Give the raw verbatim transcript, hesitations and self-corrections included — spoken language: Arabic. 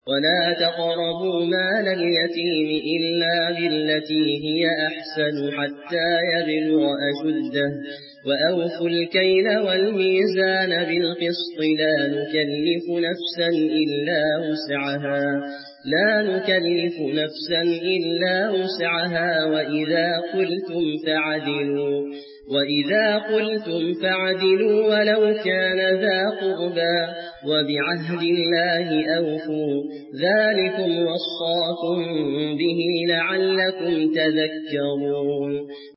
ولا تقربوا مال اليتيم إلا بالتي هي أحسن حتى يبلغ أشده وأوفوا الكيل والميزان بالقسط لا نكلف نفسا إلا وسعها لا نكلف نفسا إلا وسعها وإذا قلتم فعدلوا وإذا قلتم فعدلوا ولو كان ذا قربى وبعهد الله أوفوا ذلكم وصاكم به لعلكم تذكرون